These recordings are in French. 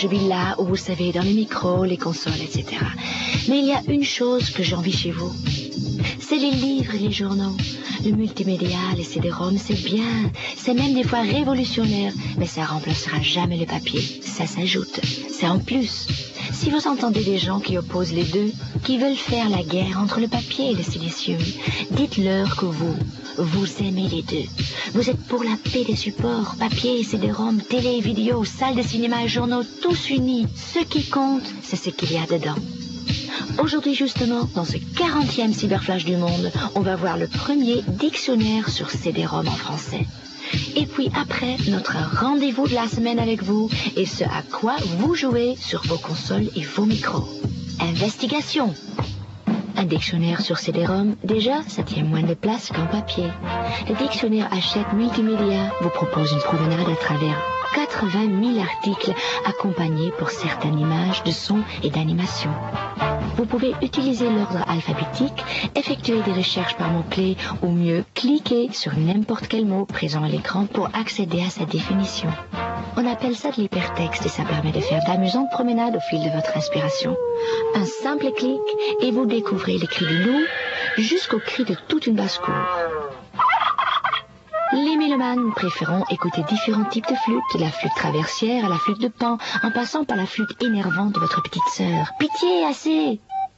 je vis là où vous savez, dans les micros, les consoles, etc. Mais il y a une chose que j'envie chez vous. C'est les livres et les journaux. Le multimédia, les CD-ROM, c'est bien. C'est même des fois révolutionnaire. Mais ça remplacera jamais le papier. Ça s'ajoute. C'est en plus. Si vous entendez des gens qui opposent les deux, qui veulent faire la guerre entre le papier et le silicium, dites-leur que vous aimez les deux. Vous êtes pour la paix des supports, papier, CD-ROM, télé, vidéo, salles de cinéma et journaux, tous unis. Ce qui compte, c'est ce qu'il y a dedans. Aujourd'hui justement, dans ce 40e Cyberflash du monde, on va voir le premier dictionnaire sur CD-ROM en français. Et puis après, notre rendez-vous de la semaine avec vous et ce à quoi vous jouez sur vos consoles et vos micros. Investigation. Un dictionnaire sur CD-ROM, déjà, ça tient moins de place qu'en papier. Le dictionnaire Hachette Multimédia vous propose une promenade à travers 80 000 articles accompagnés pour certaines images de sons et d'animation. Vous pouvez utiliser l'ordre alphabétique, effectuer des recherches par mots-clés ou mieux, cliquer sur n'importe quel mot présent à l'écran pour accéder à sa définition. On appelle ça de l'hypertexte et ça permet de faire d'amusantes promenades au fil de votre inspiration. Un simple clic et vous découvrez les cris du loup jusqu'aux cris de toute une basse-cour. Les mélomanes préféreront écouter différents types de flûtes, de la flûte traversière à la flûte de Pan, en passant par la flûte énervante de votre petite sœur. Pitié, assez!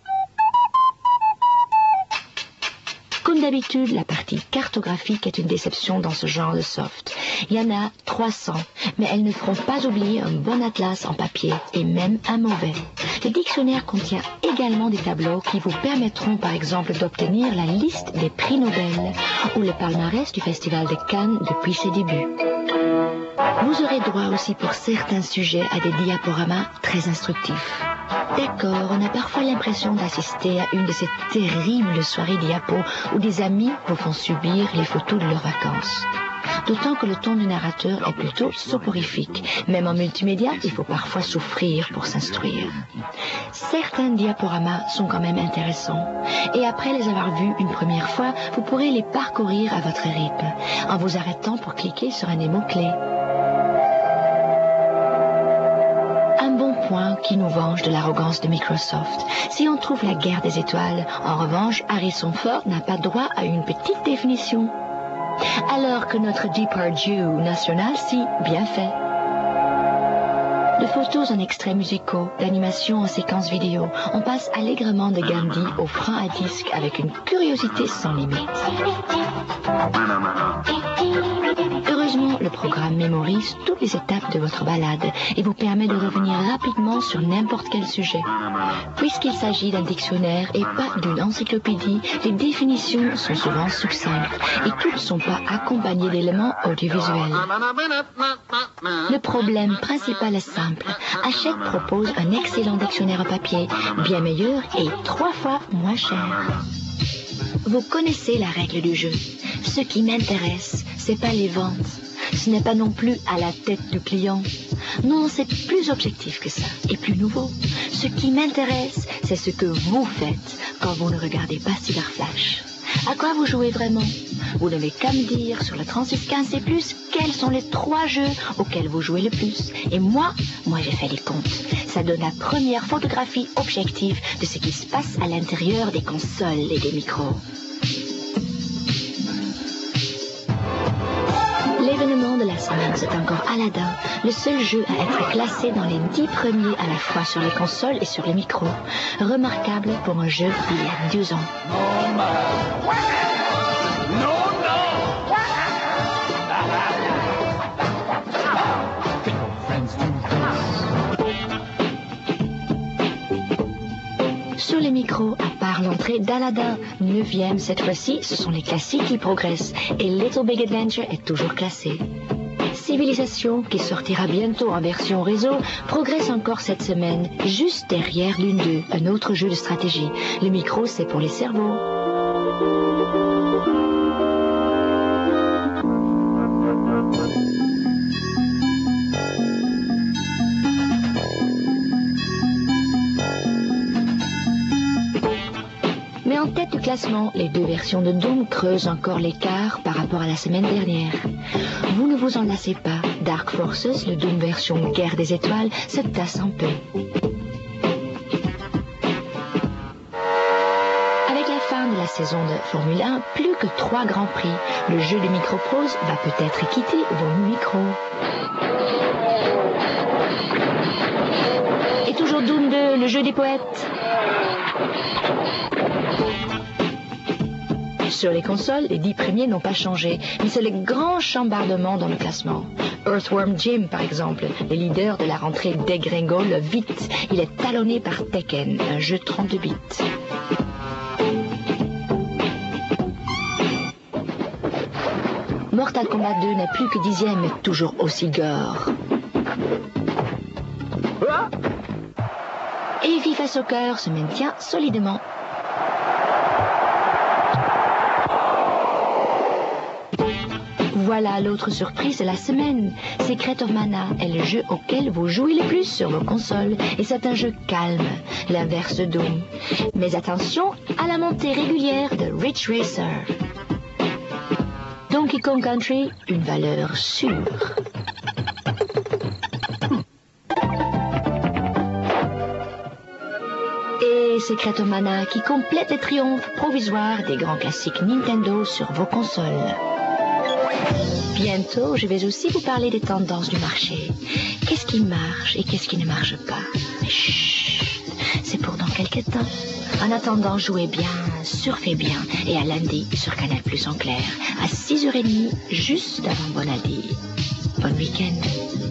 Comme d'habitude, la partie cartographique est une déception dans ce genre de soft. Il y en a 300, mais elles ne feront pas oublier un bon atlas en papier, et même un mauvais. Le dictionnaire contient également des tableaux qui vous permettront par exemple d'obtenir la liste des prix Nobel ou le palmarès du Festival de Cannes depuis ses débuts. Vous aurez droit aussi pour certains sujets à des diaporamas très instructifs. D'accord, on a parfois l'impression d'assister à une de ces terribles soirées diapos où des amis vous font subir les photos de leurs vacances. D'autant que le ton du narrateur est plutôt soporifique. Même en multimédia, il faut parfois souffrir pour s'instruire. Certains diaporamas sont quand même intéressants. Et après les avoir vus une première fois, vous pourrez les parcourir à votre rythme, en vous arrêtant pour cliquer sur un des mots-clés. Un bon point qui nous venge de l'arrogance de Microsoft. Si on trouve la guerre des étoiles, en revanche, Harrison Ford n'a pas droit à une petite définition. Alors que notre Depardieu national, si, bien fait. De photos en extraits musicaux, d'animations en séquences vidéo, on passe allègrement de Gandhi au frein à disque avec une curiosité sans limite. Heureusement, le programme mémorise toutes les étapes de votre balade et vous permet de revenir rapidement sur n'importe quel sujet. Puisqu'il s'agit d'un dictionnaire et pas d'une encyclopédie, les définitions sont souvent succinctes et toutes ne sont pas accompagnées d'éléments audiovisuels. Le problème principal est simple. Hachette propose un excellent dictionnaire en papier, bien meilleur et 3 fois moins cher. Vous connaissez la règle du jeu. Ce qui m'intéresse, c'est pas les ventes. Ce n'est pas non plus à la tête du client. Non, c'est plus objectif que ça et plus nouveau. Ce qui m'intéresse, c'est ce que vous faites quand vous ne regardez pas Cyberflash. À quoi vous jouez vraiment? Vous n'avez qu'à me dire sur le 3615 et plus quels sont les 3 jeux auxquels vous jouez le plus. Et moi j'ai fait les comptes. Ça donne la première photographie objective de ce qui se passe à l'intérieur des consoles et des micros. L'événement de la semaine, c'est encore Aladdin, le seul jeu à être classé dans les 10 premiers à la fois sur les consoles et sur les micros. Remarquable pour un jeu d'il y a 12 ans. Sur les micros, à part l'entrée d'Aladdin, 9e cette fois-ci, ce sont les classiques qui progressent et Little Big Adventure est toujours classé. Civilisation, qui sortira bientôt en version réseau, progresse encore cette semaine, juste derrière Dune 2, un autre jeu de stratégie. Le micro, c'est pour les cerveaux. Mais en tête du classement, les 2 versions de Doom creusent encore l'écart par rapport à la semaine dernière. Vous ne vous en lassez pas, Dark Forces, le Doom version Guerre des étoiles, se tasse en paix. Avec la fin de la saison de Formule 1, plus que 3 grands prix. Le jeu des microproses va peut-être quitter vos micros. Et toujours Doom 2, le jeu des poètes. Sur les consoles, les 10 premiers n'ont pas changé, mais c'est le grand chambardement dans le classement. Earthworm Jim, par exemple, le leader de la rentrée dégringole vite. Il est talonné par Tekken, un jeu 32 bits. Mortal Kombat 2 n'est plus que 10e, mais toujours aussi gore. Et FIFA Soccer se maintient solidement. Voilà l'autre surprise de la semaine. Secret of Mana est le jeu auquel vous jouez le plus sur vos consoles. Et c'est un jeu calme, l'inverse de Doom. Mais attention à la montée régulière de Ridge Racer. Donkey Kong Country, une valeur sûre. Et Secret of Mana qui complète les triomphes provisoires des grands classiques Nintendo sur vos consoles. Bientôt, je vais aussi vous parler des tendances du marché. Qu'est-ce qui marche et qu'est-ce qui ne marche pas? Mais chut, c'est pour dans quelques temps. En attendant, jouez bien, surfez bien et à lundi sur Canal+ en clair, à 6h30, juste avant Bonadi. Bon week-end.